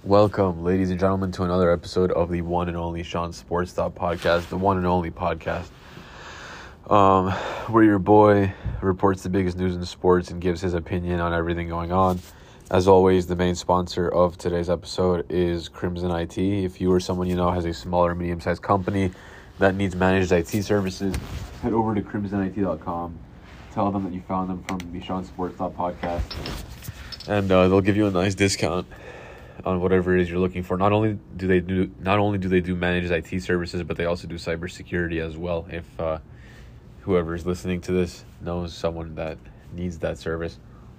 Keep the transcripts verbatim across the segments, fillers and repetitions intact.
Welcome, ladies and gentlemen, to another episode of the one and only Sean Sports Stop podcast, the one and only podcast, um, where your boy reports the biggest news in sports and gives his opinion on everything going on. As always, the main sponsor of today's episode is Crimson I T. If you or someone you know has a small or medium-sized company that needs managed I T services, head over to crimson I T dot com. Tell them that you found them from the Sean Sports Stop podcast, and uh, they'll give you a nice discount on whatever it is you're looking for. Not only do they do not only do they do managed I T services, but they also do cybersecurity as well. If uh, whoever is listening to this knows someone that needs that service.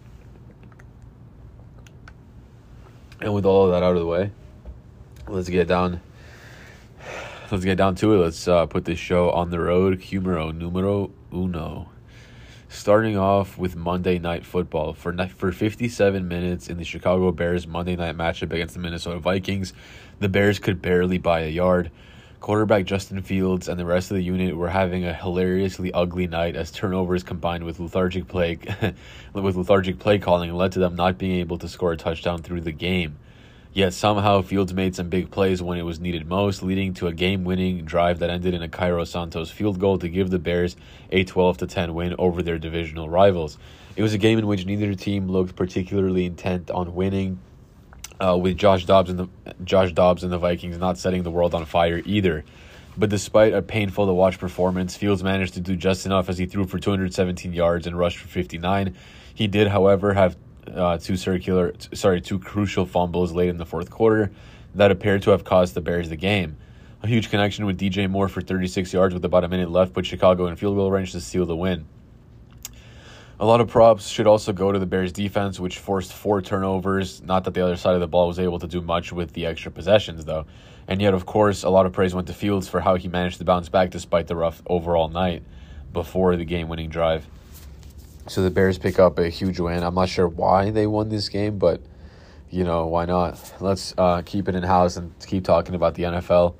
And with all of that out of the way, let's get down. Let's get down to it. Let's uh, put this show on the road. Humero numero uno. Starting off with Monday Night Football. For for fifty-seven minutes in the Chicago Bears Monday night matchup against the Minnesota Vikings, the Bears could barely buy a yard. Quarterback Justin Fields and the rest of the unit were having a hilariously ugly night as turnovers combined with lethargic play with lethargic play calling led to them not being able to score a touchdown through the game. Yet somehow Fields made some big plays when it was needed most, leading to a game-winning drive that ended in a Cairo Santos field goal to give the Bears a twelve to ten win over their divisional rivals. It was a game in which neither team looked particularly intent on winning, uh, with Josh Dobbs and the Josh Dobbs and the Vikings not setting the world on fire either. But despite a painful-to-watch performance, Fields managed to do just enough as he threw for two hundred seventeen yards and rushed for fifty-nine. He did, however, have Uh, two circular, sorry, two crucial fumbles late in the fourth quarter that appeared to have cost the Bears the game. A huge connection with D J Moore for thirty-six yards with about a minute left put Chicago in field goal range to seal the win. A lot of props should also go to the Bears defense, which forced four turnovers. Not that the other side of the ball was able to do much with the extra possessions, though. And yet, of course, a lot of praise went to Fields for how he managed to bounce back despite the rough overall night before the game-winning drive. So the Bears pick up a huge win. I'm not sure why they won this game, but, you know, why not? Let's uh, keep it in-house and keep talking about the N F L.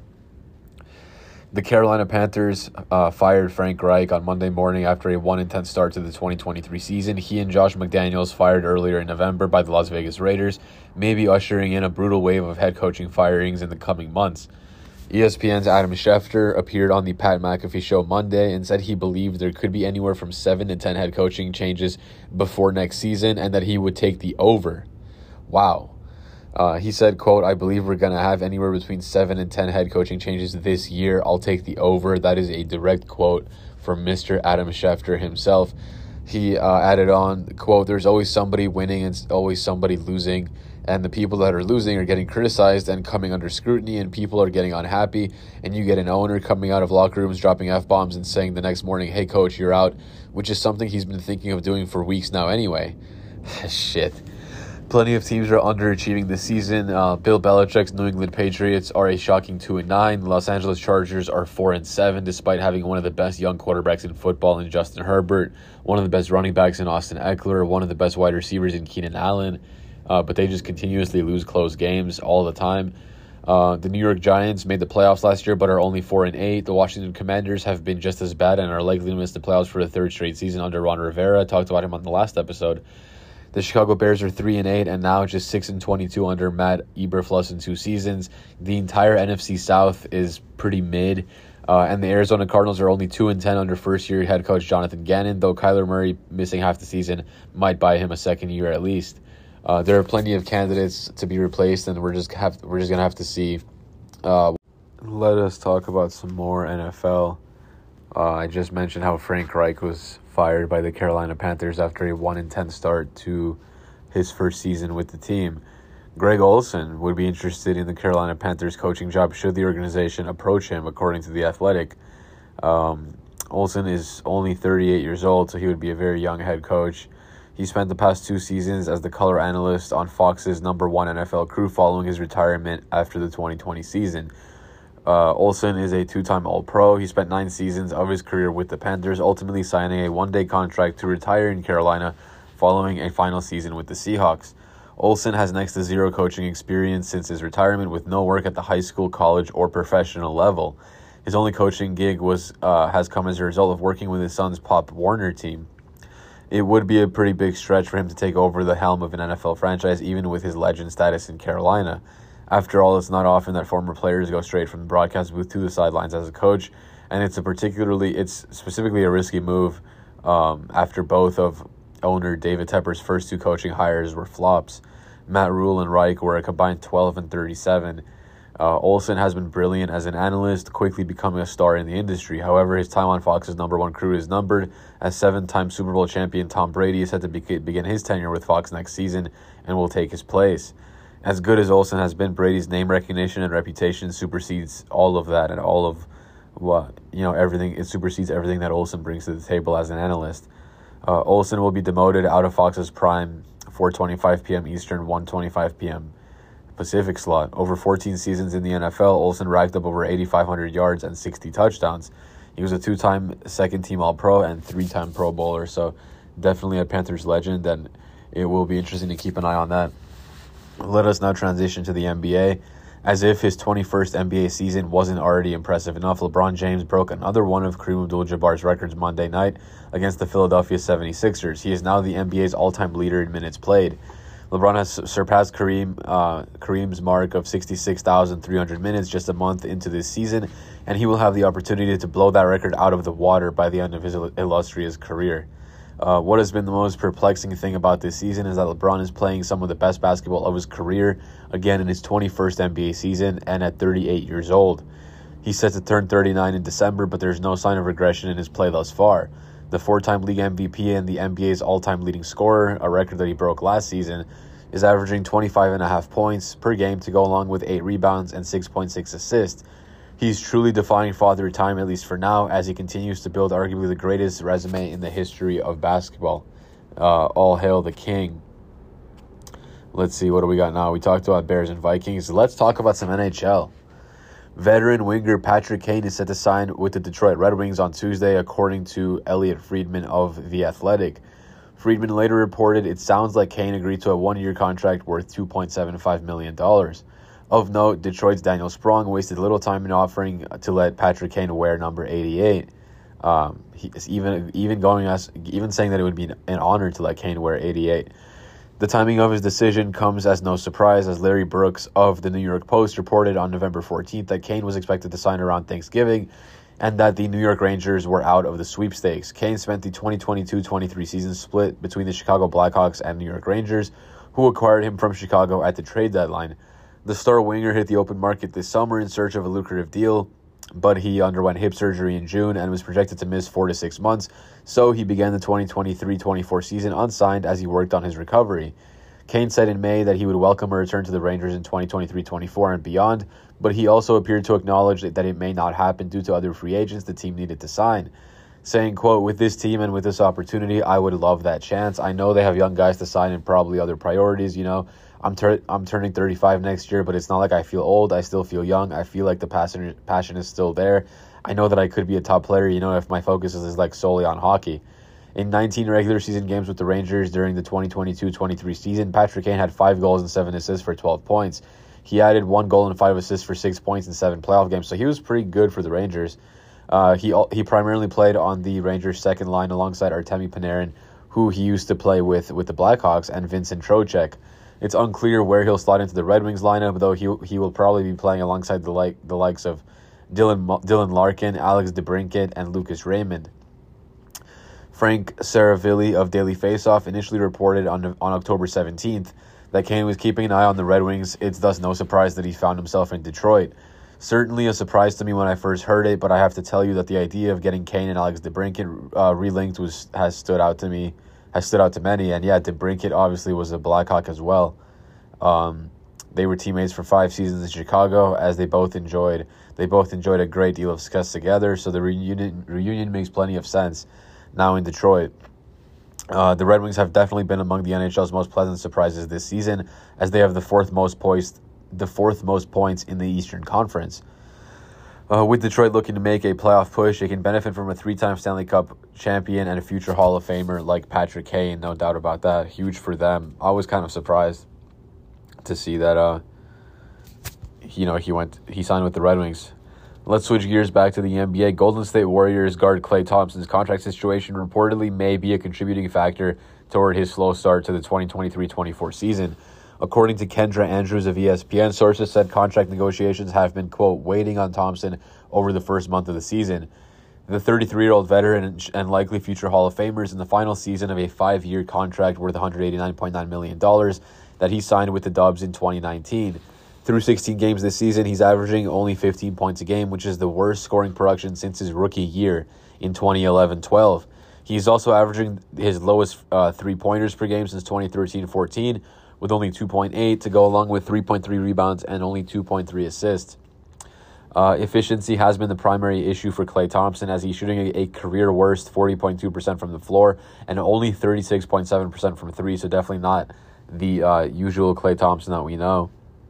The Carolina Panthers uh, fired Frank Reich on Monday morning after a one and ten start to the twenty twenty-three season. He and Josh McDaniels, fired earlier in November by the Las Vegas Raiders, may be ushering in a brutal wave of head coaching firings in the coming months. E S P N's Adam Schefter appeared on the Pat McAfee show Monday and said he believed there could be anywhere from seven to ten head coaching changes before next season and that he would take the over. Wow. Uh, he said, quote, "I believe we're going to have anywhere between seven and ten head coaching changes this year. I'll take the over." That is a direct quote from Mister Adam Schefter himself. He uh, added on, quote, "There's always somebody winning and always somebody losing. And the people that are losing are getting criticized and coming under scrutiny, and people are getting unhappy. And you get an owner coming out of locker rooms, dropping F-bombs and saying the next morning, 'Hey, coach, you're out,' which is something he's been thinking of doing for weeks now anyway." Shit. Plenty of teams are underachieving this season. Uh, Bill Belichick's New England Patriots are a shocking two and nine. The Los Angeles Chargers are four and seven, despite having one of the best young quarterbacks in football in Justin Herbert, one of the best running backs in Austin Eckler, one of the best wide receivers in Keenan Allen. Uh, but they just continuously lose close games all the time. Uh, the New York Giants made the playoffs last year but are only four and eight. The Washington Commanders have been just as bad and are likely to miss the playoffs for the third straight season under Ron Rivera. I talked about him on the last episode. The Chicago Bears are three and eight and now just six and twenty-two under Matt Eberflus in two seasons. The entire N F C South is pretty mid. Uh, and the Arizona Cardinals are only two and ten under first-year head coach Jonathan Gannon, though Kyler Murray missing half the season might buy him a second year at least. Uh, there are plenty of candidates to be replaced, and we're just have we're just gonna have to see. Uh, let us talk about some more N F L. Uh, I just mentioned how Frank Reich was fired by the Carolina Panthers after a one and ten start to his first season with the team. Greg Olsen would be interested in the Carolina Panthers coaching job should the organization approach him, according to The Athletic. Um, Olsen is only thirty-eight years old, so he would be a very young head coach. He spent the past two seasons as the color analyst on Fox's number one N F L crew following his retirement after the twenty twenty season. Uh, Olsen is a two-time All-Pro. He spent nine seasons of his career with the Panthers, ultimately signing a one-day contract to retire in Carolina following a final season with the Seahawks. Olsen has next to zero coaching experience since his retirement, with no work at the high school, college, or professional level. His only coaching gig was uh, has come as a result of working with his son's Pop Warner team. It would be a pretty big stretch for him to take over the helm of an N F L franchise, even with his legend status in Carolina. After all, it's not often that former players go straight from the broadcast booth to the sidelines as a coach, and it's a particularly, it's specifically a risky move um, after both of owner David Tepper's first two coaching hires were flops. Matt Rule and Reich were a combined twelve and thirty-seven. Uh, Olsen has been brilliant as an analyst, quickly becoming a star in the industry. However, his time on Fox's number one crew is numbered, as seven-time Super Bowl champion Tom Brady is set to be- begin his tenure with Fox next season and will take his place. As good as Olsen has been, Brady's name recognition and reputation supersedes all of that and all of what, you know, everything. It supersedes everything that Olsen brings to the table as an analyst. Uh, Olsen will be demoted out of Fox's prime, four twenty-five p.m. Eastern, one twenty-five p.m. Pacific slot. Over fourteen seasons in the N F L, Olsen racked up over eighty-five hundred yards and sixty touchdowns. He was a two-time second-team All-Pro and three-time Pro Bowler, so definitely a Panthers legend, and it will be interesting to keep an eye on that. Let us now transition to the N B A. As if his twenty-first N B A season wasn't already impressive enough, LeBron James broke another one of Kareem Abdul-Jabbar's records Monday night against the Philadelphia seventy-sixers. He is now the N B A's all-time leader in minutes played. LeBron has surpassed Kareem uh, Kareem's mark of sixty-six thousand three hundred minutes just a month into this season, and he will have the opportunity to blow that record out of the water by the end of his illustrious career. Uh, what has been the most perplexing thing about this season is that LeBron is playing some of the best basketball of his career, again in his twenty-first N B A season and at thirty-eight years old. He's set to turn thirty-nine in December, but there's no sign of regression in his play thus far. The four-time league M V P and the N B A's all-time leading scorer, a record that he broke last season, is averaging twenty-five and a half points per game to go along with eight rebounds and six point six assists. He's truly defying father time, at least for now, as he continues to build arguably the greatest resume in the history of basketball. Uh, all hail the king. Let's see, what do we got now? We talked about Bears and Vikings. Let's talk about some N H L. Veteran winger Patrick Kane is set to sign with the Detroit Red Wings on Tuesday, according to Elliot Friedman of The Athletic. Friedman later reported it sounds like Kane agreed to a one-year contract worth two point seven five million dollars. Of note, Detroit's Daniel Sprong wasted little time in offering to let Patrick Kane wear number eighty-eight. Um, he, even even going as even saying that it would be an honor to let Kane wear eighty-eight. The timing of his decision comes as no surprise, as Larry Brooks of the New York Post reported on November fourteenth that Kane was expected to sign around Thanksgiving, and that the New York Rangers were out of the sweepstakes. Kane spent the twenty twenty-two twenty-three season split between the Chicago Blackhawks and New York Rangers, who acquired him from Chicago at the trade deadline. The star winger hit the open market this summer in search of a lucrative deal, but he underwent hip surgery in June and was projected to miss four to six months, so he began the twenty twenty-three twenty-four season unsigned as he worked on his recovery. Kane said in May that he would welcome a return to the Rangers in twenty twenty-three twenty-four and beyond, but he also appeared to acknowledge that it may not happen due to other free agents the team needed to sign, saying, quote, "With this team and with this opportunity, I would love that chance. I know they have young guys to sign and probably other priorities, you know. I'm tur- I'm turning thirty-five next year, but it's not like I feel old. I still feel young. I feel like the passion passion is still there. I know that I could be a top player, you know, if my focus is, is like solely on hockey." In nineteen regular season games with the Rangers during the twenty twenty-two twenty-three season, Patrick Kane had five goals and seven assists for twelve points. He added one goal and five assists for six points in seven playoff games, so he was pretty good for the Rangers. Uh, he he primarily played on the Rangers' second line alongside Artemi Panarin, who he used to play with with the Blackhawks, and Vincent Trocheck. It's unclear where he'll slot into the Red Wings lineup, though he he will probably be playing alongside the like the likes of Dylan Dylan Larkin, Alex DeBrincat, and Lucas Raymond. Frank Saravilli of Daily Faceoff initially reported on on October seventeenth that Kane was keeping an eye on the Red Wings. It's thus no surprise that he found himself in Detroit. Certainly a surprise to me when I first heard it, but I have to tell you that the idea of getting Kane and Alex DeBrincat uh, relinked was has stood out to me. has stood out to many, and yeah, DeBrincat obviously was a Blackhawk as well. Um, they were teammates for five seasons in Chicago, as they both enjoyed they both enjoyed a great deal of success together. So the reunion reunion makes plenty of sense now in Detroit. Uh, the Red Wings have definitely been among the N H L's most pleasant surprises this season, as they have the fourth most poised, the fourth most points in the Eastern Conference. Uh, with Detroit looking to make a playoff push, it can benefit from a three-time Stanley Cup champion and a future Hall of Famer like Patrick Kane, no doubt about that. Huge for them. I was kind of surprised to see that, uh, you know, he went, he signed with the Red Wings. Let's switch gears back to the N B A. Golden State Warriors guard Klay Thompson's contract situation reportedly may be a contributing factor toward his slow start to the twenty twenty-three twenty-four season. According to Kendra Andrews of E S P N, sources said contract negotiations have been, quote, waiting on Thompson over the first month of the season. The thirty-three-year-old veteran and likely future Hall of Famer is in the final season of a five-year contract worth one hundred eighty-nine point nine million dollars that he signed with the Dubs in twenty nineteen. Through sixteen games this season, he's averaging only fifteen points a game, which is the worst scoring production since his rookie year in twenty eleven twelve. He's also averaging his lowest uh, three-pointers per game since twenty thirteen fourteen, with only two point eight to go along with three point three rebounds and only two point three assists. Uh, efficiency has been the primary issue for Klay Thompson, as he's shooting a, a career-worst forty point two percent from the floor and only thirty-six point seven percent from three, so definitely not the uh, usual Klay Thompson that we know.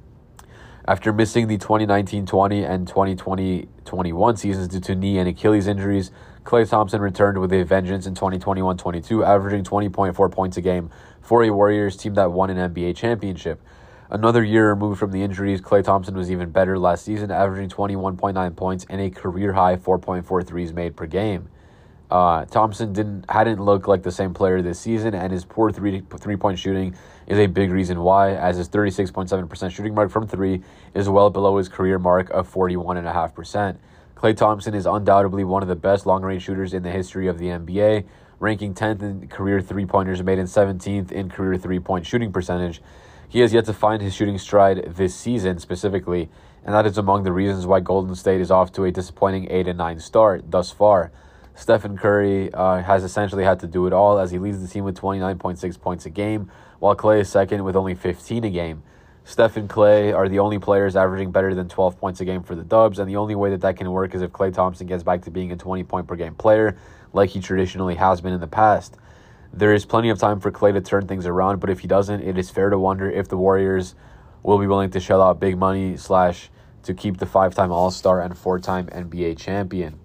After missing the twenty nineteen twenty and twenty twenty twenty-one seasons due to knee and Achilles injuries, Klay Thompson returned with a vengeance in twenty twenty-one twenty-two, averaging twenty point four points a game for a Warriors team that won an N B A championship. Another year removed from the injuries, Klay Thompson was even better last season, averaging twenty-one point nine points and a career-high four point four threes made per game. Uh, Thompson didn't hadn't looked like the same player this season, and his poor three, three-point shooting is a big reason why, as his thirty-six point seven percent shooting mark from three is well below his career mark of forty-one point five percent. Klay Thompson is undoubtedly one of the best long-range shooters in the history of the N B A, ranking tenth in career three-pointers made and seventeenth in career three-point shooting percentage. He has yet to find his shooting stride this season specifically, and that is among the reasons why Golden State is off to a disappointing eight and nine start thus far. Stephen Curry uh, has essentially had to do it all, as he leads the team with twenty-nine point six points a game, while Klay is second with only fifteen a game. Steph and Klay are the only players averaging better than twelve points a game for the Dubs, and the only way that that can work is if Klay Thompson gets back to being a twenty-point-per-game player, like he traditionally has been in the past. There is plenty of time for Klay to turn things around, but if he doesn't, it is fair to wonder if the Warriors will be willing to shell out big money slash to keep the five-time All-Star and four-time N B A champion.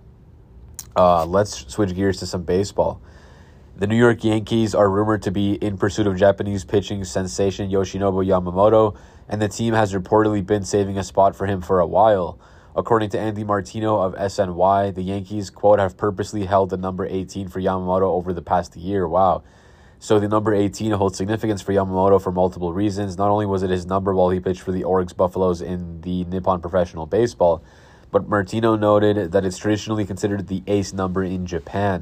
Uh, let's switch gears to some baseball. The New York Yankees are rumored to be in pursuit of Japanese pitching sensation Yoshinobu Yamamoto, and the team has reportedly been saving a spot for him for a while. According to Andy Martino of S N Y, the Yankees, quote, have purposely held the number eighteen for Yamamoto over the past year. Wow. So the number eighteen holds significance for Yamamoto for multiple reasons. Not only was it his number while he pitched for the Oryx Buffaloes in the Nippon Professional Baseball, but Martino noted that it's traditionally considered the ace number in Japan.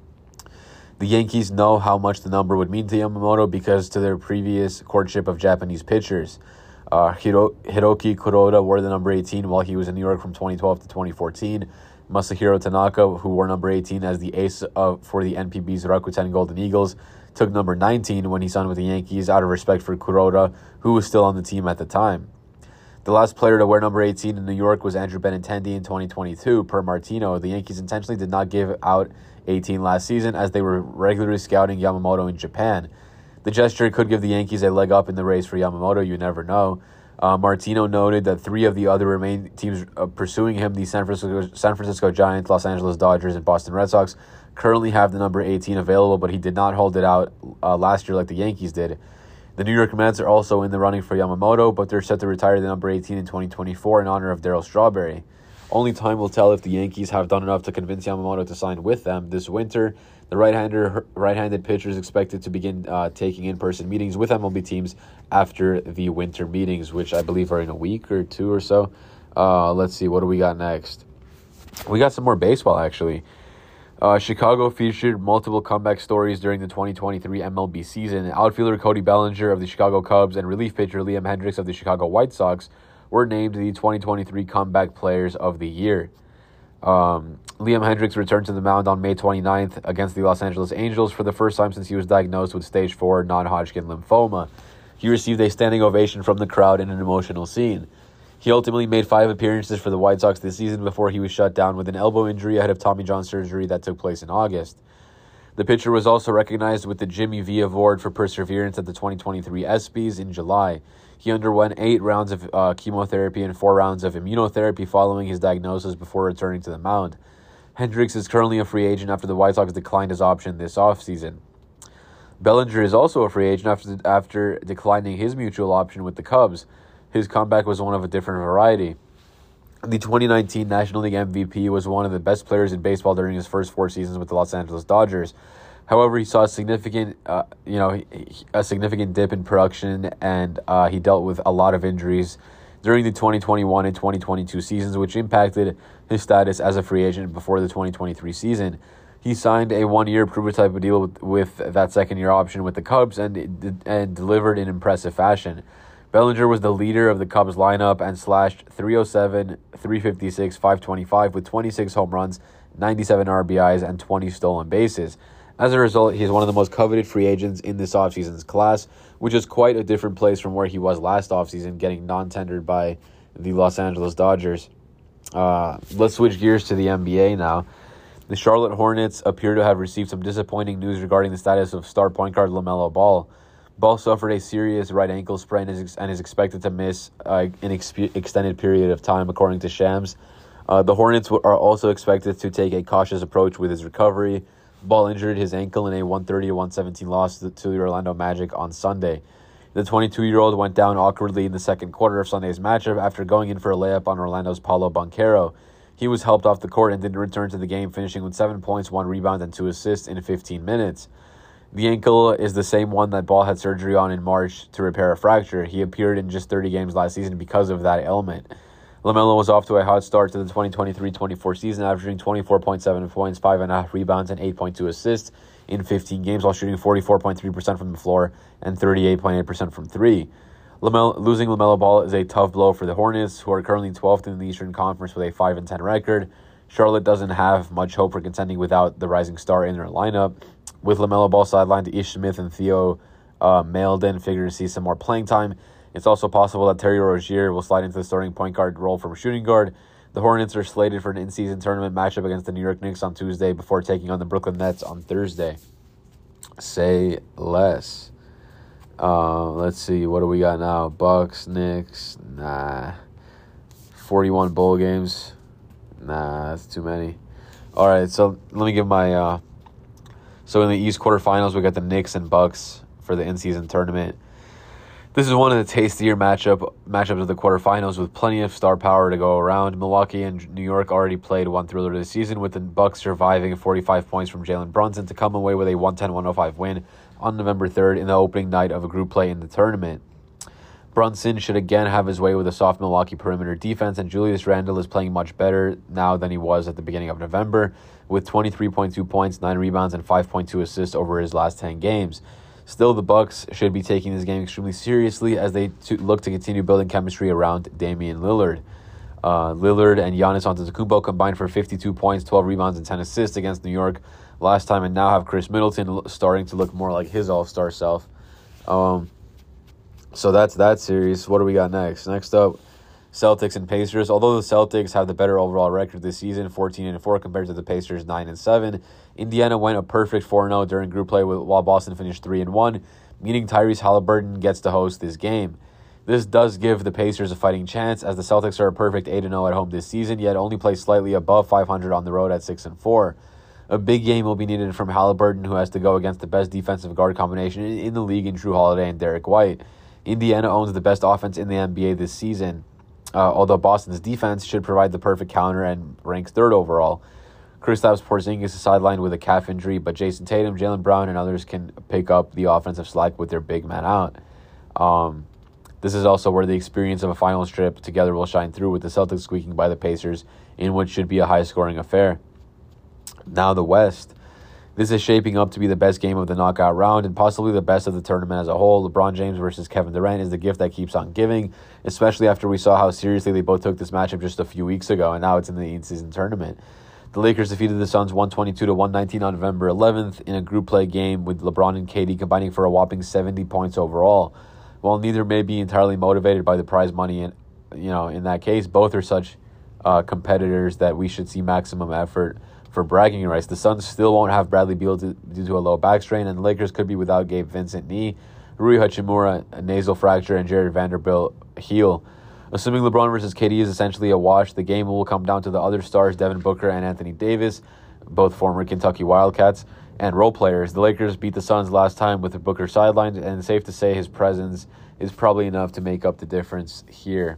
The Yankees know how much the number would mean to Yamamoto because to their previous courtship of Japanese pitchers. Uh, Hiro- Hiroki Kuroda wore the number eighteen while he was in New York from twenty twelve to twenty fourteen. Masahiro Tanaka, who wore number eighteen as the ace of, for the N P B's Rakuten Golden Eagles, took number nineteen when he signed with the Yankees out of respect for Kuroda, who was still on the team at the time. The last player to wear number eighteen in New York was Andrew Benintendi in twenty twenty-two. Per Martino, the Yankees intentionally did not give out eighteen last season as they were regularly scouting Yamamoto in Japan. The gesture could give the Yankees a leg up in the race for Yamamoto, you never know. Uh, Martino noted that three of the other remaining teams uh, pursuing him, the San Francisco, San Francisco Giants, Los Angeles Dodgers, and Boston Red Sox, currently have the number eighteen available, but he did not hold it out uh, last year like the Yankees did. The New York Mets are also in the running for Yamamoto, but they're set to retire the number eighteen in twenty twenty-four in honor of Darryl Strawberry. Only time will tell if the Yankees have done enough to convince Yamamoto to sign with them this winter. The right-hander, right-handed pitcher is expected to begin uh, taking in-person meetings with M L B teams after the winter meetings, which I believe are in a week or two or so. Uh, let's see, what do we got next? We got some more baseball, actually. Uh, Chicago featured multiple comeback stories during the twenty twenty-three M L B season. Outfielder Cody Bellinger of the Chicago Cubs and relief pitcher Liam Hendriks of the Chicago White Sox were named the twenty twenty-three Comeback Players of the Year. Um, Liam Hendriks returned to the mound on May twenty-ninth against the Los Angeles Angels for the first time since he was diagnosed with stage four non-Hodgkin lymphoma. He received a standing ovation from the crowd in an emotional scene. He ultimately made five appearances for the White Sox this season before he was shut down with an elbow injury ahead of Tommy John surgery that took place in August. The pitcher was also recognized with the Jimmy V Award for perseverance at the twenty twenty-three ESPYs in July. He underwent eight rounds of uh, chemotherapy and four rounds of immunotherapy following his diagnosis before returning to the mound. Hendriks is currently a free agent after the White Sox declined his option this offseason. Bellinger is also a free agent after, after declining his mutual option with the Cubs. His comeback was one of a different variety. The twenty nineteen National League M V P was one of the best players in baseball during his first four seasons with the Los Angeles Dodgers. However, he saw a significant, uh, you know, a significant dip in production, and uh, he dealt with a lot of injuries during the twenty twenty-one and twenty twenty-two seasons, which impacted his status as a free agent before the twenty twenty-three season. He signed a one-year prototype deal with, with that second-year option with the Cubs and and delivered in impressive fashion. Bellinger was the leader of the Cubs lineup and slashed three oh seven, three fifty-six, five twenty-five with twenty-six home runs, ninety-seven R B Is, and twenty stolen bases. As a result, he's one of the most coveted free agents in this offseason's class, which is quite a different place from where he was last offseason, getting non-tendered by the Los Angeles Dodgers. Uh, let's switch gears to the N B A now. The Charlotte Hornets appear to have received some disappointing news regarding the status of star point guard LaMelo Ball. Ball suffered a serious right ankle sprain and is, and is expected to miss uh, an ex- extended period of time, according to Shams. Uh, the Hornets w- are also expected to take a cautious approach with his recovery. Ball injured his ankle in a one thirty to one seventeen loss to, to the Orlando Magic on Sunday. The twenty-two-year-old went down awkwardly in the second quarter of Sunday's matchup after going in for a layup on Orlando's Paulo Banchero. He was helped off the court and didn't return to the game, finishing with seven points, one rebound, and two assists in fifteen minutes. The ankle is the same one that Ball had surgery on in March to repair a fracture. He appeared in just thirty games last season because of that ailment. LaMelo was off to a hot start to the twenty twenty-three twenty-four season, averaging twenty-four point seven points, five point five rebounds, and eight point two assists in fifteen games, while shooting forty-four point three percent from the floor and thirty-eight point eight percent from three. LaMelo, losing LaMelo Ball is a tough blow for the Hornets, who are currently twelfth in the Eastern Conference with a five and ten record. Charlotte doesn't have much hope for contending without the rising star in their lineup. With LaMelo Ball sidelined, Ish Smith and Theo uh, Maledon figure to see some more playing time. It's also possible that Terry Rozier will slide into the starting point guard role from shooting guard. The Hornets are slated for an in-season tournament matchup against the New York Knicks on Tuesday before taking on the Brooklyn Nets on Thursday. Say less. Uh, let's see, what do we got now? Bucks, Knicks, nah. forty-one bowl games, nah, that's too many. All right, so let me give my. Uh, so in the East quarterfinals, we got the Knicks and Bucks for the in-season tournament. This is one of the tastier matchup matchups of the quarterfinals with plenty of star power to go around. Milwaukee and New York already played one thriller this season, with the Bucks surviving forty-five points from Jalen Brunson to come away with a one ten to one oh five win on November third in the opening night of a group play in the tournament. Brunson should again have his way with a soft Milwaukee perimeter defense, and Julius Randle is playing much better now than he was at the beginning of November, with twenty-three point two points, nine rebounds, and five point two assists over his last ten games. Still, the Bucks should be taking this game extremely seriously as they to look to continue building chemistry around Damian Lillard. Uh, Lillard and Giannis Antetokounmpo combined for fifty-two points, twelve rebounds, and ten assists against New York last time, and now have Chris Middleton starting to look more like his all-star self. Um, so that's that series. What do we got next? Next up, Celtics and Pacers. Although the Celtics have the better overall record this season, fourteen and four compared to the Pacers nine and seven, Indiana went a perfect four and oh during group play while Boston finished three and one, meaning Tyrese Halliburton gets to host this game. This does give the Pacers a fighting chance, as the Celtics are a perfect eight and oh at home this season, yet only play slightly above five hundred on the road at six and four. A big game will be needed from Halliburton, who has to go against the best defensive guard combination in the league in Drew Holiday and Derek White. Indiana owns the best offense in the N B A this season, uh, although Boston's defense should provide the perfect counter and ranks third overall. Kristaps Porzingis is sidelined with a calf injury, but Jason Tatum, Jaylen Brown, and others can pick up the offensive slack with their big man out. Um, this is also where the experience of a finals trip together will shine through, with the Celtics squeaking by the Pacers in what should be a high-scoring affair. Now the West. This is shaping up to be the best game of the knockout round and possibly the best of the tournament as a whole. LeBron James versus Kevin Durant is the gift that keeps on giving, especially after we saw how seriously they both took this matchup just a few weeks ago, and now it's in the in-season tournament. The Lakers defeated the Suns one twenty-two to one nineteen on November eleventh in a group play game, with LeBron and K D combining for a whopping seventy points overall. While neither may be entirely motivated by the prize money, in, you know, in that case, both are such uh, competitors that we should see maximum effort for bragging rights. The Suns still won't have Bradley Beal to, due to a low back strain, and the Lakers could be without Gabe Vincent knee, Rui Hachimura a nasal fracture, and Jared Vanderbilt heel. Assuming LeBron versus K D is essentially a wash, the game will come down to the other stars, Devin Booker and Anthony Davis, both former Kentucky Wildcats, and role players. The Lakers beat the Suns last time with Booker sidelined, and it's safe to say his presence is probably enough to make up the difference here.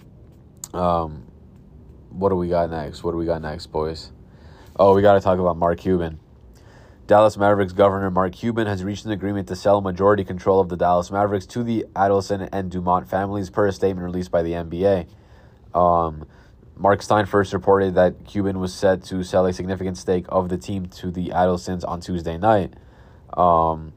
Um, what do we got next? What do we got next, boys? Oh, we got to talk about Mark Cuban. Dallas Mavericks governor Mark Cuban has reached an agreement to sell majority control of the Dallas Mavericks to the Adelson and Dumont families, per a statement released by the N B A. Um, Mark Stein first reported that Cuban was set to sell a significant stake of the team to the Adelsons on Tuesday night. Um,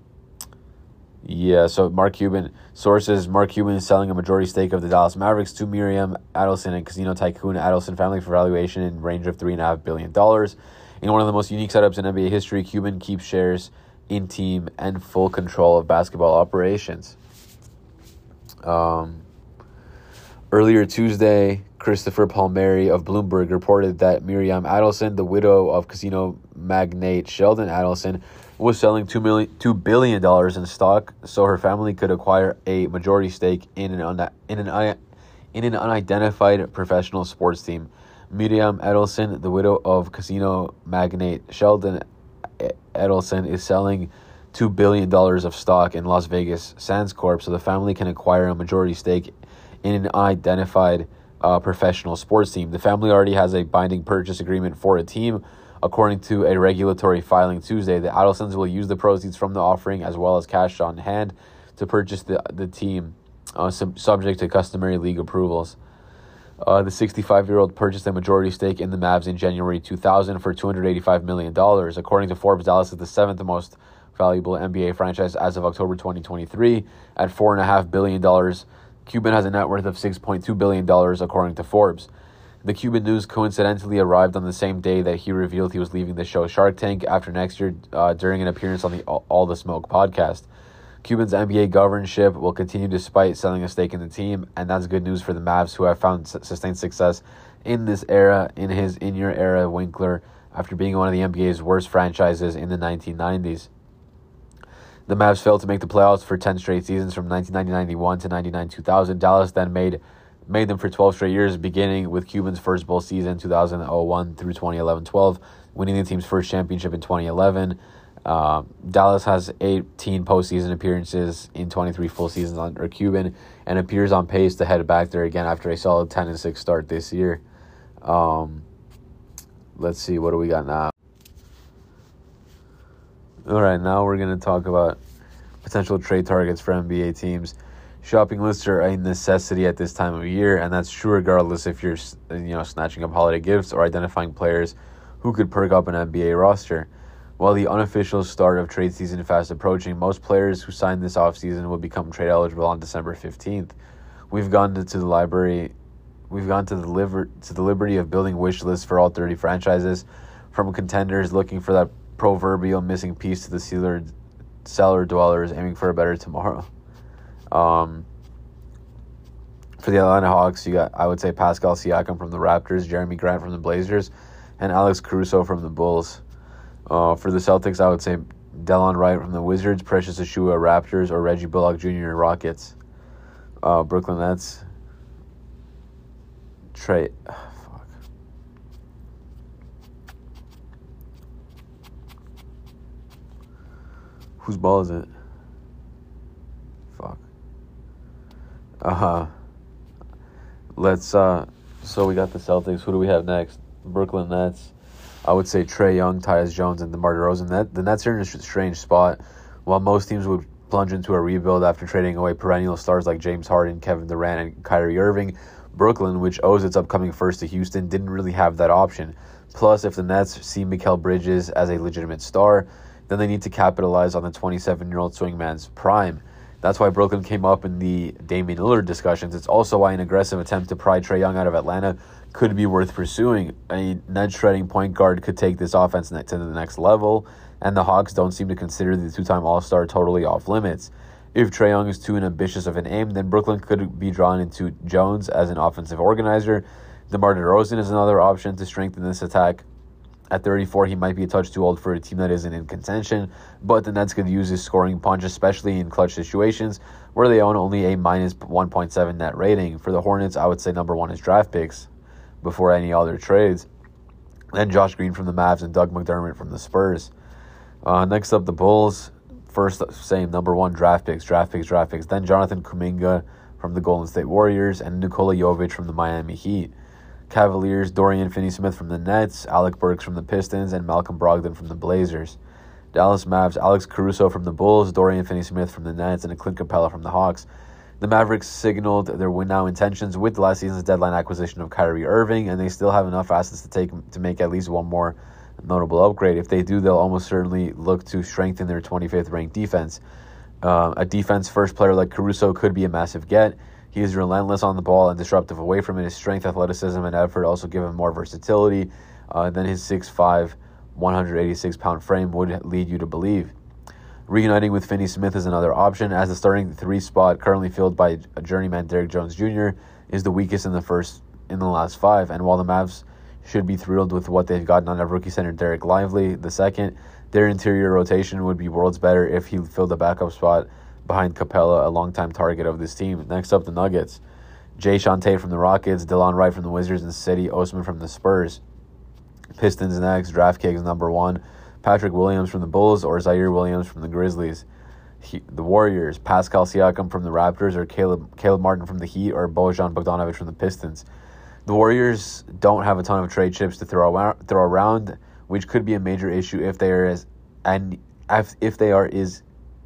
yeah, so Mark Cuban, sources, Mark Cuban is selling a majority stake of the Dallas Mavericks to Miriam Adelson and casino tycoon Adelson family for valuation in range of three point five billion dollars. In one of the most unique setups in N B A history, Cuban keeps shares in team and full control of basketball operations. Um, earlier Tuesday, Christopher Palmieri of Bloomberg reported that Miriam Adelson, the widow of casino magnate Sheldon Adelson, was selling two million, two billion dollars in stock so her family could acquire a majority stake in an un, in an in an unidentified professional sports team. Miriam Adelson, the widow of casino magnate Sheldon Adelson, is selling two billion dollars of stock in Las Vegas Sands Corp so the family can acquire a majority stake in an unidentified uh, professional sports team. The family already has a binding purchase agreement for a team. According to a regulatory filing Tuesday, the Adelsons will use the proceeds from the offering as well as cash on hand to purchase the, the team, uh, sub- subject to customary league approvals. Uh, the sixty-five-year-old purchased a majority stake in the Mavs in January two thousand for two hundred eighty-five million dollars. According to Forbes, Dallas is the seventh most valuable N B A franchise as of October twenty twenty-three at four point five billion dollars. Cuban has a net worth of six point two billion dollars, according to Forbes. The Cuban news coincidentally arrived on the same day that he revealed he was leaving the show Shark Tank after next year uh, during an appearance on the All the Smoke podcast. Cuban's N B A governorship will continue despite selling a stake in the team, and that's good news for the Mavs, who have found sustained success in this era, in his in-your era Winkler, after being one of the N B A's worst franchises in the nineteen nineties. The Mavs failed to make the playoffs for ten straight seasons from nineteen ninety to ninety-one to ninety-nine two thousand. Dallas then made made them for twelve straight years, beginning with Cuban's first bowl season, two thousand one through twenty eleven twelve, winning the team's first championship in twenty eleven. Uh, Dallas has eighteen postseason appearances in twenty-three full seasons under Cuban and appears on pace to head back there again after a solid ten and six start this year. Um, let's see, what do we got now? All right, now we're going to talk about potential trade targets for N B A teams. Shopping lists are a necessity at this time of year, and that's true regardless if you're, you know, snatching up holiday gifts or identifying players who could perk up an N B A roster. While the unofficial start of trade season is fast approaching, most players who sign this offseason will become trade eligible on December fifteenth. We've gone to, to the library, we've gone to the liber, to the liberty of building wish lists for all thirty franchises, from contenders looking for that proverbial missing piece to the cellar, cellar dwellers aiming for a better tomorrow. Um, for the Atlanta Hawks, you got, I would say, Pascal Siakam from the Raptors, Jeremy Grant from the Blazers, and Alex Caruso from the Bulls. Uh, for the Celtics, I would say Delon Wright from the Wizards, Precious Achiuwa Raptors, or Reggie Bullock Junior Rockets. Uh, Brooklyn Nets. Trey. Oh, fuck. Whose ball is it? Fuck. Uh-huh. Let's, uh, so we got the Celtics. Who do we have next? Brooklyn Nets. I would say Trae Young, Tyus Jones, and DeMar DeRozan. That, the Nets are in a strange spot. While most teams would plunge into a rebuild after trading away perennial stars like James Harden, Kevin Durant, and Kyrie Irving, Brooklyn, which owes its upcoming first to Houston, didn't really have that option. Plus, if the Nets see Mikal Bridges as a legitimate star, then they need to capitalize on the twenty-seven-year-old swingman's prime. That's why Brooklyn came up in the Damian Lillard discussions. It's also why an aggressive attempt to pry Trae Young out of Atlanta could be worth pursuing. A net-shredding point guard could take this offense to the next level, and the Hawks don't seem to consider the two-time All-Star totally off-limits. If Trae Young is too ambitious of an aim, then Brooklyn could be drawn into Jones as an offensive organizer. DeMar DeRozan is another option to strengthen this attack. At thirty-four, he might be a touch too old for a team that isn't in contention, but the Nets could use his scoring punch, especially in clutch situations where they own only a minus one point seven net rating. For the Hornets, I would say number one is draft picks before any other trades. Then Josh Green from the Mavs and Doug McDermott from the Spurs. Uh, next up, the Bulls. First, same, number one, draft picks, draft picks, draft picks. Then Jonathan Kuminga from the Golden State Warriors and Nikola Jovic from the Miami Heat. Cavaliers, Dorian Finney-Smith from the Nets, Alec Burks from the Pistons, and Malcolm Brogdon from the Blazers. Dallas Mavs, Alex Caruso from the Bulls, Dorian Finney-Smith from the Nets, and Clint Capella from the Hawks. The Mavericks signaled their win-now intentions with last season's deadline acquisition of Kyrie Irving, and they still have enough assets to take to make at least one more notable upgrade. If they do, they'll almost certainly look to strengthen their twenty-fifth ranked defense. Uh, a defense-first player like Caruso could be a massive get. He is relentless on the ball and disruptive away from it. His strength, athleticism, and effort also give him more versatility uh, than his six five, one hundred eighty-six pound frame would lead you to believe. Reuniting with Finney-Smith is another option, as the starting three spot, currently filled by a journeyman Derrick Jones Junior, is the weakest in the first in the last five. And while the Mavs should be thrilled with what they've gotten out of rookie center Derek Lively the second, their interior rotation would be worlds better if he filled the backup spot behind Capella, a longtime target of this team. Next up, the Nuggets. Jay Shante from the Rockets, Delon Wright from the Wizards, and Cedi Osman from the Spurs. Pistons next, DraftKings number one. Patrick Williams from the Bulls or Zaire Williams from the Grizzlies. He, the Warriors, Pascal Siakam from the Raptors or Caleb, Caleb Martin from the Heat or Bojan Bogdanovic from the Pistons. The Warriors don't have a ton of trade chips to throw around, throw around, which could be a major issue if they are as and if they are is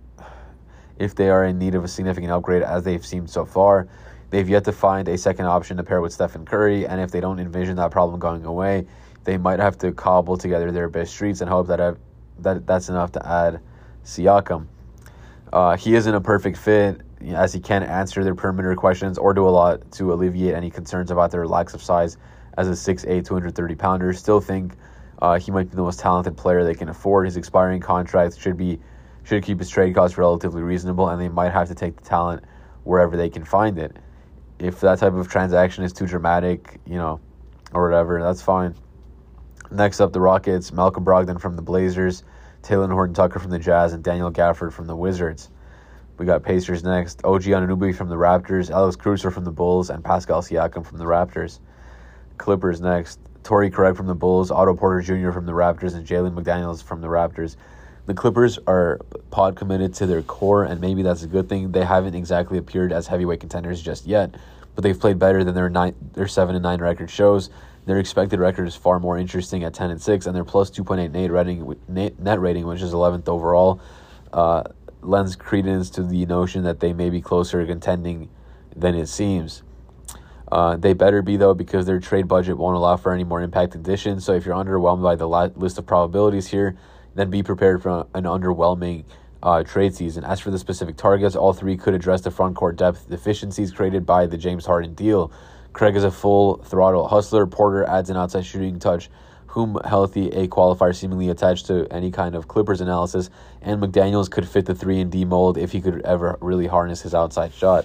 if they are in need of a significant upgrade, as they've seemed so far. They've yet to find a second option to pair with Stephen Curry, and if they don't envision that problem going away, they might have to cobble together their best streets and hope that uh, that that's enough to add Siakam. Uh, he isn't a perfect fit, as he can't answer their perimeter questions or do a lot to alleviate any concerns about their lack of size as a six eight, two hundred thirty pounder. Still think uh, he might be the most talented player they can afford. His expiring contract should be should keep his trade costs relatively reasonable, and they might have to take the talent wherever they can find it. If that type of transaction is too dramatic, you know, or whatever, that's fine. Next up, the Rockets, Malcolm Brogdon from the Blazers, Talen Horton-Tucker from the Jazz, and Daniel Gafford from the Wizards. We got Pacers next, O G Anunoby from the Raptors, Alex Caruso from the Bulls, and Pascal Siakam from the Raptors. Clippers next, Torrey Craig from the Bulls, Otto Porter Junior from the Raptors, and Jalen McDaniels from the Raptors. The Clippers are pod committed to their core, and maybe that's a good thing. They haven't exactly appeared as heavyweight contenders just yet, but they've played better than their nine, their seven and nine record shows. Their expected record is far more interesting at ten and six, and their plus two point eight net rating, net rating, which is eleventh overall, uh, lends credence to the notion that they may be closer to contending than it seems. Uh, they better be, though, because their trade budget won't allow for any more impact additions. So if you're underwhelmed by the la- list of probabilities here, then be prepared for an underwhelming uh, trade season. As for the specific targets, all three could address the front court depth deficiencies created by the James Harden deal. Craig is a full-throttle hustler. Porter adds an outside shooting touch, whom healthy, a qualifier seemingly attached to any kind of Clippers analysis, and McDaniels could fit the three and D mold if he could ever really harness his outside shot.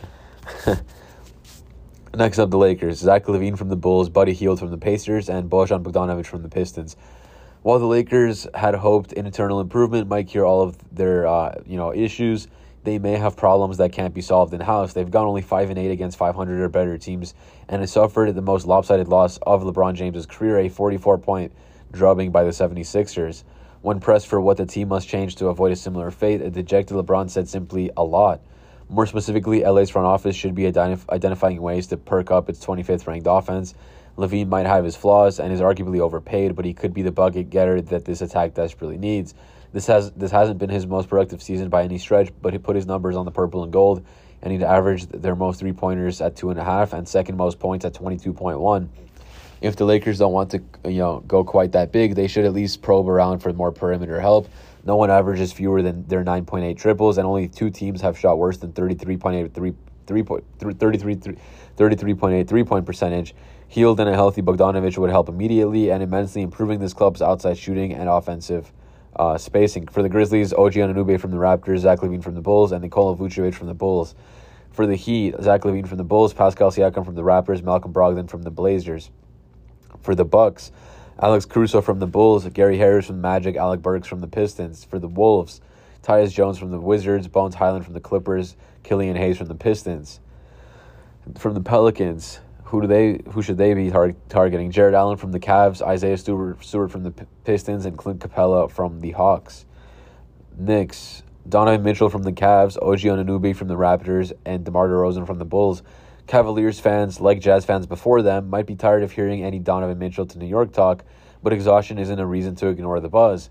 Next up, the Lakers. Zach LaVine from the Bulls, Buddy Hield from the Pacers, and Bojan Bogdanovic from the Pistons. While the Lakers had hoped an internal improvement might cure all of their uh, you know issues, they may have problems that can't be solved in-house. They've gone only five and eight against five hundred or better teams, and has suffered the most lopsided loss of LeBron James' career, a forty-four point drubbing by the seventy-sixers. When pressed for what the team must change to avoid a similar fate, a dejected LeBron said simply, a lot. More specifically, L A's front office should be identif- identifying ways to perk up its twenty-fifth ranked offense. LaVine might have his flaws and is arguably overpaid, but he could be the bucket getter that this attack desperately needs. This has this hasn't been his most productive season by any stretch, but he put his numbers on the purple and gold, and he'd averaged their most three-pointers at two and a half and second most points at twenty-two point one. If the Lakers don't want to, you know, go quite that big, they should at least probe around for more perimeter help. No one averages fewer than their nine point eight triples, and only two teams have shot worse than thirty-three point eight three, three point, thirty-three, thirty-three point eight three-point percentage. Hield and a healthy Bogdanovic would help immediately and immensely improving this club's outside shooting and offensive uh, spacing. For the Grizzlies, O G Anunoby from the Raptors, Zach LaVine from the Bulls, and Nikola Vucevic from the Bulls. For the Heat, Zach LaVine from the Bulls, Pascal Siakam from the Raptors, Malcolm Brogdon from the Blazers. For the Bucks, Alex Caruso from the Bulls, Gary Harris from the Magic, Alec Burks from the Pistons. For the Wolves, Tyus Jones from the Wizards, Bones Highland from the Clippers, Killian Hayes from the Pistons. From the Pelicans, who do they? Who should they be tar- targeting? Jared Allen from the Cavs, Isaiah Stewart, Stewart from the P- Pistons, and Clint Capella from the Hawks. Knicks, Donovan Mitchell from the Cavs, O G Anunoby from the Raptors, and DeMar DeRozan from the Bulls. Cavaliers fans, like Jazz fans before them, might be tired of hearing any Donovan Mitchell to New York talk, but exhaustion isn't a reason to ignore the buzz.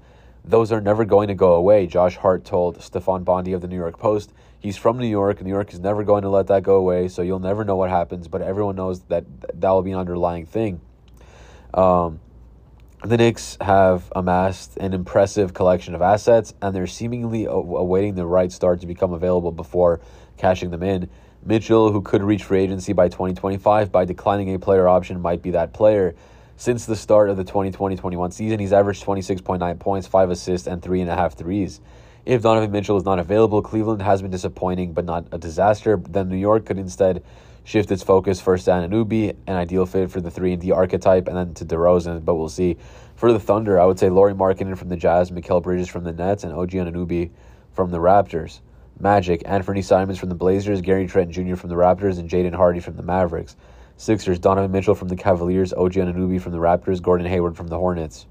Those are never going to go away, Josh Hart told Stefan Bondi of the New York Post. He's from New York. New York is never going to let that go away, so you'll never know what happens, but everyone knows that that will be an underlying thing. Um, the Knicks have amassed an impressive collection of assets, and they're seemingly awaiting the right start to become available before cashing them in. Mitchell, who could reach free agency by twenty twenty-five by declining a player option, might be that player. Since the start of the twenty twenty twenty-one season, he's averaged twenty-six point nine points, five assists, and three and a half threes. If Donovan Mitchell is not available, Cleveland has been disappointing but not a disaster. Then New York could instead shift its focus first to Anunoby, an ideal fit for the three and D archetype, and then to DeRozan, but we'll see. For the Thunder, I would say Lauri Markkanen from the Jazz, Mikal Bridges from the Nets, and O G Anunoby from the Raptors. Magic, Anthony Simons from the Blazers, Gary Trent Junior from the Raptors, and Jaden Hardy from the Mavericks. Sixers, Donovan Mitchell from the Cavaliers, O G Anunoby from the Raptors, Gordon Hayward from the Hornets.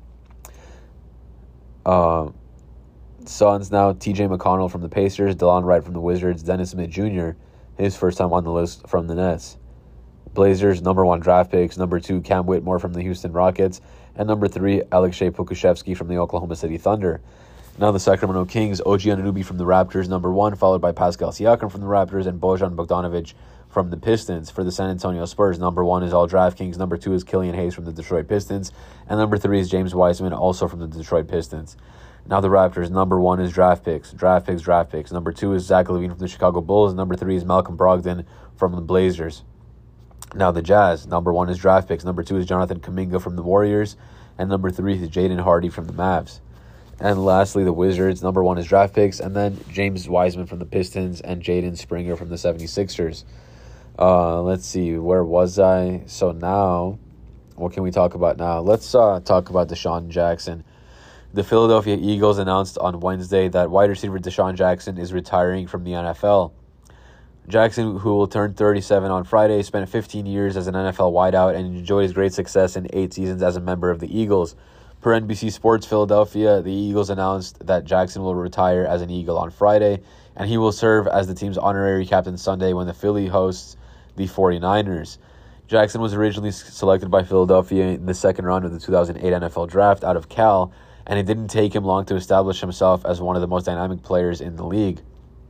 Uh, Suns now, T J McConnell from the Pacers, DeLon Wright from the Wizards, Dennis Smith Junior, his first time on the list, from the Nets. Blazers, number one draft picks, number two, Cam Whitmore from the Houston Rockets, and number three, Aleksej Pokusevski from the Oklahoma City Thunder. Now the Sacramento Kings, O G Anunoby from the Raptors, number one, followed by Pascal Siakam from the Raptors and Bojan Bogdanovic from the Pistons. For the San Antonio Spurs, number one is all DraftKings, number two is Killian Hayes from the Detroit Pistons, and number three is James Wiseman, also from the Detroit Pistons. Now the Raptors, number one is draft picks, draft picks, draft picks. Number two is Zach LaVine from the Chicago Bulls, number three is Malcolm Brogdon from the Blazers. Now the Jazz, number one is draft picks, number two is Jonathan Kuminga from the Warriors, and number three is Jaden Hardy from the Mavs. And lastly, the Wizards, number one is draft picks, and then James Wiseman from the Pistons and Jaden Springer from the seventy-sixers. Uh, let's see, where was I? So now, what can we talk about now? Let's uh, talk about Deshaun Jackson. The Philadelphia Eagles announced on Wednesday that wide receiver Deshaun Jackson is retiring from the N F L. Jackson, who will turn thirty-seven on Friday, spent fifteen years as an N F L wideout and enjoyed his great success in eight seasons as a member of the Eagles. Per N B C Sports Philadelphia, the Eagles announced that Jackson will retire as an Eagle on Friday, and he will serve as the team's honorary captain Sunday when the Philly hosts the 49ers. Jackson was originally selected by Philadelphia in the second round of the two thousand eight N F L Draft out of Cal, and it didn't take him long to establish himself as one of the most dynamic players in the league.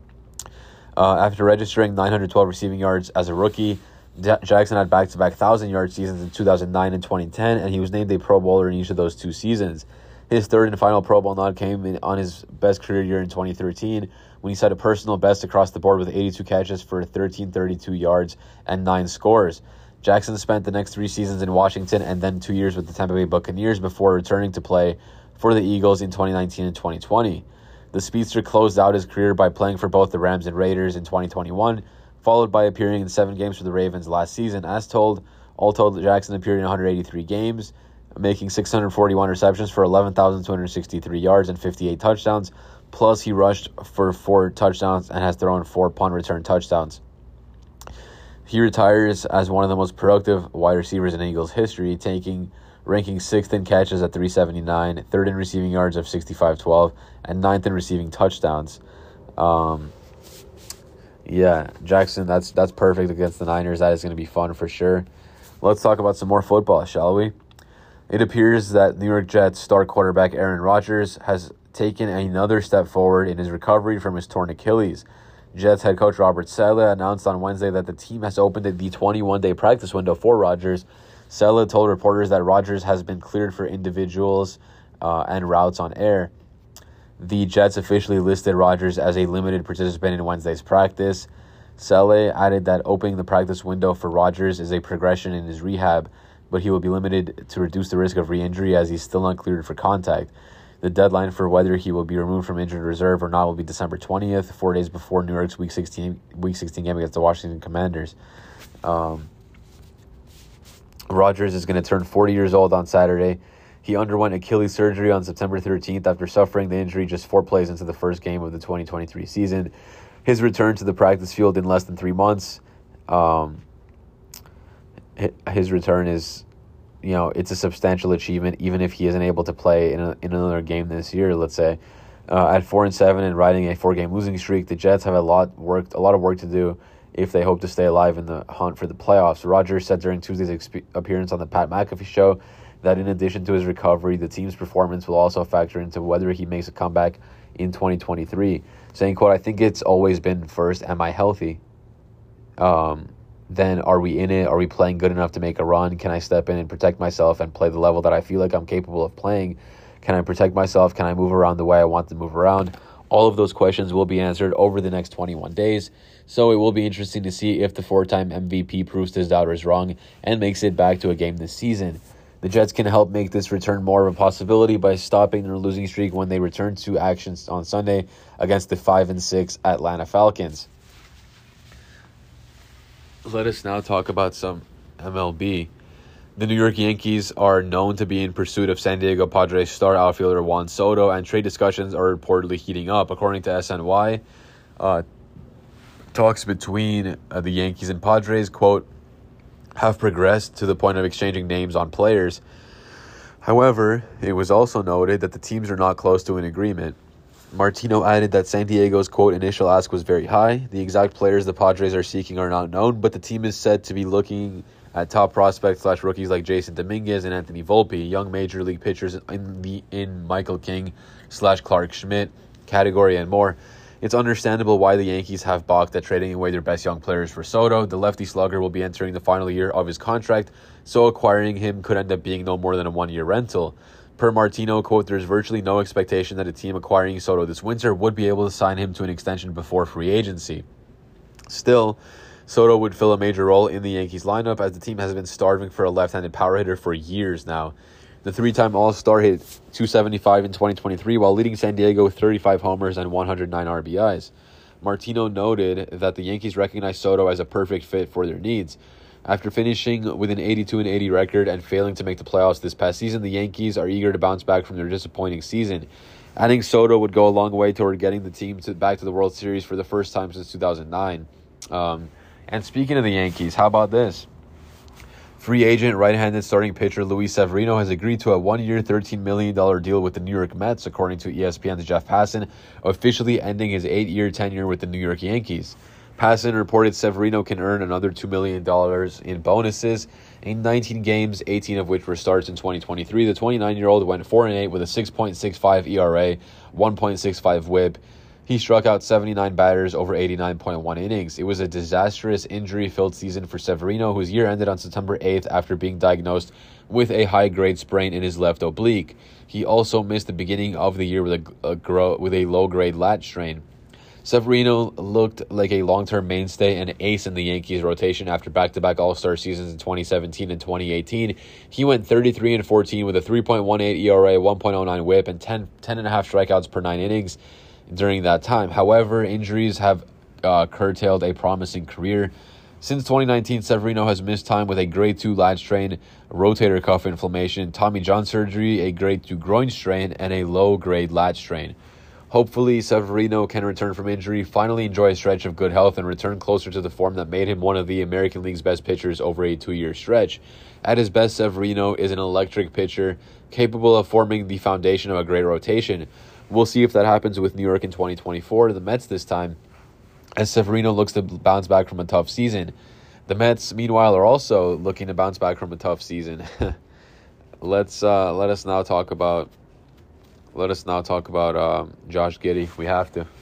Uh, after registering nine hundred twelve receiving yards as a rookie, J- Jackson had back-to-back one thousand-yard seasons in two thousand nine and twenty ten, and he was named a Pro Bowler in each of those two seasons. His third and final Pro Bowl nod came in on his best career year in twenty thirteen, when he set a personal best across the board with eighty-two catches for one thousand three hundred thirty-two yards and nine scores. Jackson spent the next three seasons in Washington and then two years with the Tampa Bay Buccaneers before returning to play for the Eagles in twenty nineteen and twenty twenty. The speedster closed out his career by playing for both the Rams and Raiders in twenty twenty-one, followed by appearing in seven games for the Ravens last season. As told, all told, Jackson appeared in one hundred eighty-three games, making six hundred forty-one receptions for eleven thousand two hundred sixty-three yards and fifty-eight touchdowns. Plus, he rushed for four touchdowns and has thrown four punt return touchdowns. He retires as one of the most productive wide receivers in Eagles history, taking ranking sixth in catches at three seventy-nine, third in receiving yards of sixty-five twelve, and ninth in receiving touchdowns. Um, yeah, Jackson, that's that's perfect against the Niners. That is going to be fun for sure. Let's talk about some more football, shall we? It appears that New York Jets star quarterback Aaron Rodgers has taken another step forward in his recovery from his torn Achilles. Jets head coach Robert Saleh announced on Wednesday that the team has opened the twenty-one-day practice window for Rodgers. Saleh told reporters that Rodgers has been cleared for individuals uh, and routes on air. The Jets officially listed Rodgers as a limited participant in Wednesday's practice. Saleh added that opening the practice window for Rodgers is a progression in his rehab, but he will be limited to reduce the risk of re-injury as he's still not cleared for contact. The deadline for whether he will be removed from injured reserve or not will be December twentieth, four days before New York's Week sixteen Week sixteen game against the Washington Commanders. Um, Rodgers is going to turn forty years old on Saturday. He underwent Achilles surgery on September thirteenth after suffering the injury just four plays into the first game of the twenty twenty-three season. His return to the practice field in less than three months. Um, his return is, you know, it's a substantial achievement, even if he isn't able to play in, a, in another game this year, let's say. Uh, at four and seven and riding a four-game losing streak, the Jets have a lot worked, a lot of work to do if they hope to stay alive in the hunt for the playoffs. Rodgers said during Tuesday's exp- appearance on the Pat McAfee show that in addition to his recovery, the team's performance will also factor into whether he makes a comeback in twenty twenty-three, saying, quote, "I think it's always been first, am I healthy? Um, then are we in it? Are we playing good enough to make a run? Can I step in and protect myself and play the level that I feel like I'm capable of playing? Can I protect myself? Can I move around the way I want to move around?" All of those questions will be answered over the next twenty-one days, so it will be interesting to see if the four-time M V P proves his doubters wrong and makes it back to a game this season. The Jets can help make this return more of a possibility by stopping their losing streak when they return to action on Sunday against the five and six Atlanta Falcons. Let us now talk about some M L B. The New York Yankees are known to be in pursuit of San Diego Padres star outfielder Juan Soto, and trade discussions are reportedly heating up. According to S N Y, uh, talks between uh, the Yankees and Padres, quote, have progressed to the point of exchanging names on players. However, it was also noted that the teams are not close to an agreement. Martino added that San Diego's, quote, initial ask was very high. The exact players the Padres are seeking are not known, but the team is said to be looking at top prospects slash rookies like Jason Dominguez and Anthony Volpe, young major league pitchers in the in Michael King slash Clark Schmidt category, and more. It's understandable why the Yankees have balked at trading away their best young players for Soto. The lefty slugger will be entering the final year of his contract, so acquiring him could end up being no more than a one-year rental. Per Martino, quote, there's virtually no expectation that a team acquiring Soto this winter would be able to sign him to an extension before free agency. Still, Soto would fill a major role in the Yankees lineup, as the team has been starving for a left-handed power hitter for years now. The three-time All-Star hit two seventy-five in twenty twenty-three while leading San Diego with thirty-five homers and one hundred nine R B Is. Martino noted that the Yankees recognize Soto as a perfect fit for their needs. After finishing with an eighty-two and eighty record and failing to make the playoffs this past season, the Yankees are eager to bounce back from their disappointing season. Adding Soto would go a long way toward getting the team to, back to the World Series for the first time since two thousand nine. Um, and speaking of the Yankees, how about this? Free agent right-handed starting pitcher Luis Severino has agreed to a one-year, thirteen million dollars deal with the New York Mets, according to E S P N's Jeff Passan, officially ending his eight-year tenure with the New York Yankees. Passan reported Severino can earn another two million dollars in bonuses in nineteen games, eighteen of which were starts in twenty twenty-three. The twenty-nine-year-old went four and eight with a six point six five E R A, one point six five whip. He struck out seventy-nine batters over eighty-nine point one innings. It was a disastrous injury-filled season for Severino, whose year ended on September eighth after being diagnosed with a high-grade sprain in his left oblique. He also missed the beginning of the year with a, a gro- with a low-grade lat strain. Severino looked like a long-term mainstay and ace in the Yankees rotation after back-to-back All-Star seasons in twenty seventeen and twenty eighteen. He went thirty-three and fourteen with a three point one eight E R A, one point oh nine whip, and ten, ten and a half strikeouts per nine innings during that time. However, injuries have uh, curtailed a promising career. Since twenty nineteen, Severino has missed time with a grade two lat strain, rotator cuff inflammation, Tommy John surgery, a grade two groin strain, and a low-grade lat strain. Hopefully, Severino can return from injury, finally enjoy a stretch of good health, and return closer to the form that made him one of the American League's best pitchers over a two-year stretch. At his best, Severino is an electric pitcher, capable of forming the foundation of a great rotation. We'll see if that happens with New York in twenty twenty-four, the Mets this time, as Severino looks to bounce back from a tough season. The Mets, meanwhile, are also looking to bounce back from a tough season. Let's uh, let us now talk about let us now talk about um, Josh Giddey. We have to.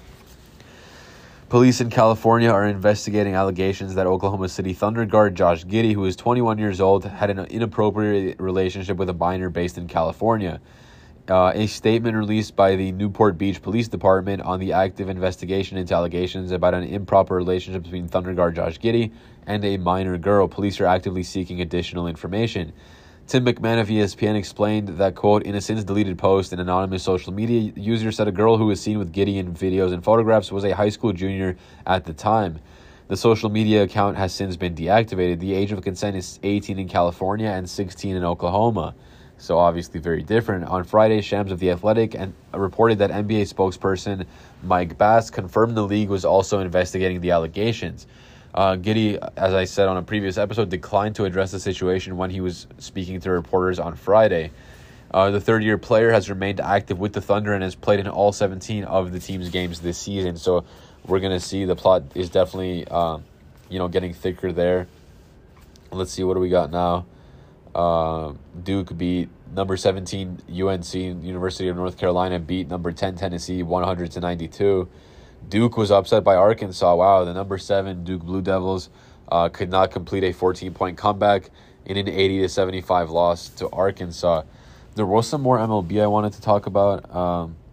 Police in California are investigating allegations that Oklahoma City Thunder guard Josh Giddey, who is twenty-one years old, had an inappropriate relationship with a minor based in California. Uh, a statement released by the Newport Beach Police Department on the active investigation into allegations about an improper relationship between Thunder guard Josh Giddey and a minor girl. Police are actively seeking additional information. Tim McMahon of E S P N explained that, quote, in a since-deleted post, an anonymous social media user said a girl who was seen with Giddey in videos and photographs was a high school junior at the time. The social media account has since been deactivated. The age of consent is eighteen in California and sixteen in Oklahoma. So obviously very different. On Friday, Shams of The Athletic and reported that N B A spokesperson Mike Bass confirmed the league was also investigating the allegations. Uh, Giddey, as I said on a previous episode, declined to address the situation when he was speaking to reporters on Friday. Uh, the third-year player has remained active with the Thunder and has played in all seventeen of the team's games this season. So we're going to see the plot is definitely, uh, you know, getting thicker there. Let's see, what do we got now? Uh, Duke beat number seventeen U N C, University of North Carolina beat number ten Tennessee one hundred to ninety-two. Duke was upset by Arkansas. Wow, the number seven Duke Blue Devils uh, could not complete a fourteen-point comeback in an eighty to seventy-five loss to Arkansas. There was some more M L B I wanted to talk about. Um,